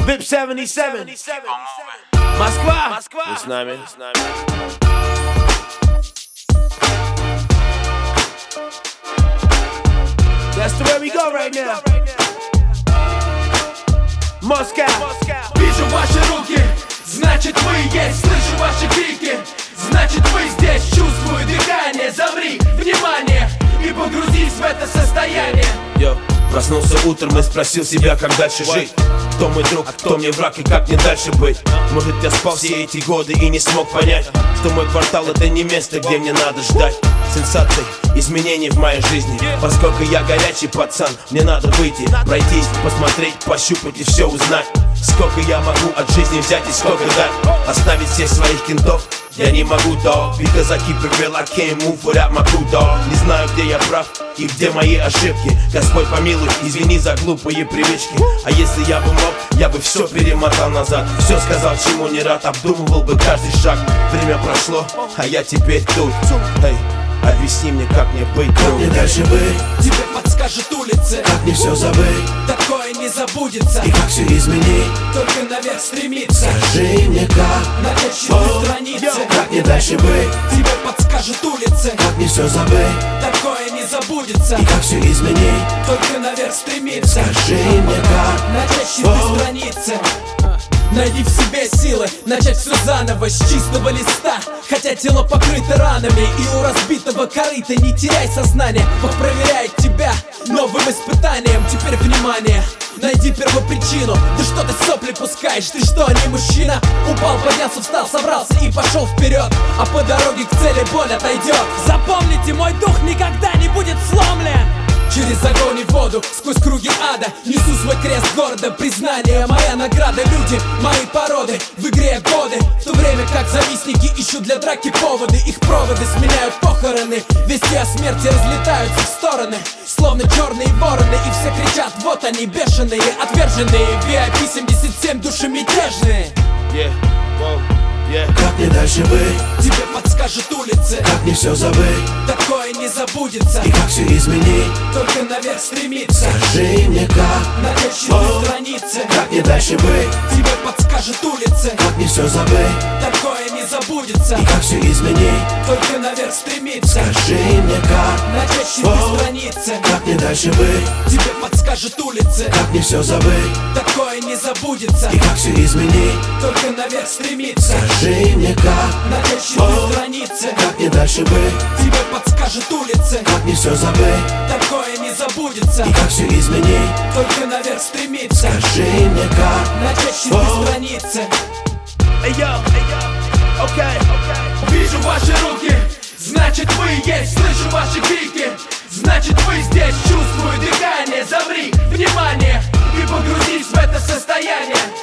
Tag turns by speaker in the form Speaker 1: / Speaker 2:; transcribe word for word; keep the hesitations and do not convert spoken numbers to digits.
Speaker 1: Vip семьдесят семь. Москва. Вы с нами. That's the way we go right now. Москва.
Speaker 2: Вижу ваши руки, значит вы есть. Слышу ваши крики, значит вы здесь. Чувствую дыхание, замри, внимание, и погрузись в это состояние.
Speaker 1: Йо. Проснулся утром и спросил себя, как дальше жить. Кто мой друг, а кто мне враг и как мне дальше быть? Может, я спал все эти годы и не смог понять, что мой квартал это не место, где мне надо ждать сенсаций, изменений в моей жизни. Поскольку я горячий пацан, мне надо выйти, пройтись, посмотреть, пощупать и все узнать. Сколько я могу от жизни взять и сколько дать. Оставить всех своих кентов я не могу, dog. Because I keep it real, I can't move without my crew, dog. Не знаю, где я прав и где мои ошибки. Господь помилуй, извини за глупые привычки. А если я бы мог, я бы все перемотал назад. Все сказал, чему не рад, обдумывал бы каждый шаг. Время прошло, а я теперь тут. Эй, объясни мне, как мне быть,
Speaker 3: как мне дальше быть?
Speaker 2: Тебе подскажет улица,
Speaker 3: как мне все забыть?
Speaker 2: Такое не забудется.
Speaker 3: И как все изменить?
Speaker 2: Только наверх стремиться.
Speaker 3: Скажи мне, как
Speaker 2: начать чистые страницы.
Speaker 3: Как мне дальше быть?
Speaker 2: Тебе подскажет улица,
Speaker 3: как мне все забыть?
Speaker 2: Такое не забудется.
Speaker 3: И как все изменить?
Speaker 2: Только наверх стремиться.
Speaker 3: Скажи мне, как
Speaker 2: начать чистые страницы. Найди в себе силы, начать все заново, с чистого листа. Хотя тело покрыто ранами, и у разбитого корыта не теряй сознание. Бог проверяет тебя новым испытанием. Теперь внимание, найди первопричину. Ты что ты сопли пускаешь, ты что, не мужчина? Упал, поднялся, встал, собрался и пошел вперед. А по дороге к цели боль отойдет. Запомните, мой дух никогда не будет сломлен. Через огонь и воду, сквозь круги ада несу свой крест гордо, признание моя награда. Люди, мои породы, в игре годы. В то время как завистники ищут для драки поводы. Их проводы сменяют похороны. Вести о смерти разлетаются в стороны, словно черные вороны. И все кричат, вот они бешеные, отверженные. ви ай пи семьдесят семь, души мятежные.
Speaker 1: Yeah, whoa, yeah.
Speaker 3: Как мне дальше быть?
Speaker 2: Тебе подскажет улица,
Speaker 3: как мне все забыть?
Speaker 2: Такое не забудется.
Speaker 3: И как все изменить?
Speaker 2: Только наверх стремиться.
Speaker 3: Скажи мне, как
Speaker 2: начать чистые страницы.
Speaker 3: Как мне дальше быть?
Speaker 2: Тебе подскажет улица,
Speaker 3: как мне все забыть?
Speaker 2: Такое не забудется.
Speaker 3: И как все изменить?
Speaker 2: Только наверх стремиться.
Speaker 3: Скажи мне, как
Speaker 2: начать чистые страницы.
Speaker 3: Как мне дальше быть?
Speaker 2: Тебе подскажет улица,
Speaker 3: как мне все забыть?
Speaker 2: Такое не забудется.
Speaker 3: И как все изменить?
Speaker 2: Только наверх стремиться.
Speaker 3: Скажи мне, как
Speaker 2: начать чистые страницы.
Speaker 3: Как мне дальше быть?
Speaker 2: Тебе подскажет улица,
Speaker 3: как мне все забыть?
Speaker 2: Такое не забудется.
Speaker 3: И как все изменить?
Speaker 2: Только наверх стремиться.
Speaker 3: Скажи мне, как
Speaker 2: начать чистые страницы.
Speaker 1: Hey yo, hey yo, okay, okay.
Speaker 2: Вижу ваши руки, значит вы есть. Слышу ваши крики, значит вы здесь. Чувствую дыхание, замри, внимание, и погрузись в это состояние.